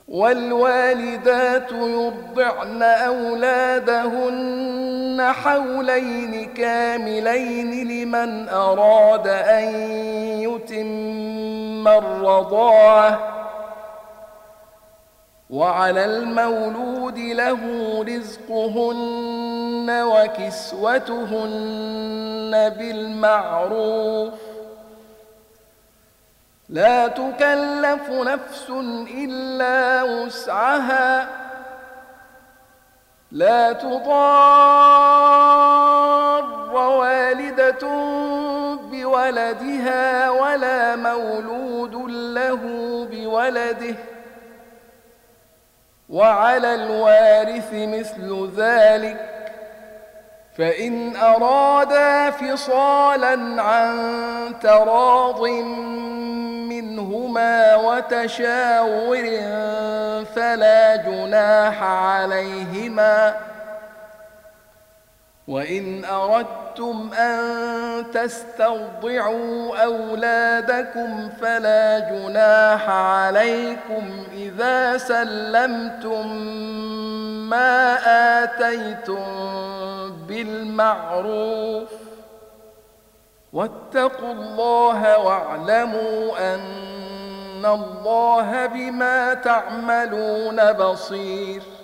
والوالدات يرضعن أولادهن حولين كاملين لمن أراد أن يتم الرضاعة، وعلى المولود له رزقهن وكسوتهن بالمعروف، لا تكلف نفس إلا وسعها، لا تضار والدة بولدها ولا مولود له بولده، وعلى الوارث مثل ذلك، فإن أرادا فصالا عن تراض منهما وتشاور فلا جناح عليهما، وإن أردتم أن تسترضعوا أولادكم فلا جناح عليكم إذا سلمتم ما آتيتم بالمعروف، واتقوا الله واعلموا أن الله بما تعملون بصير.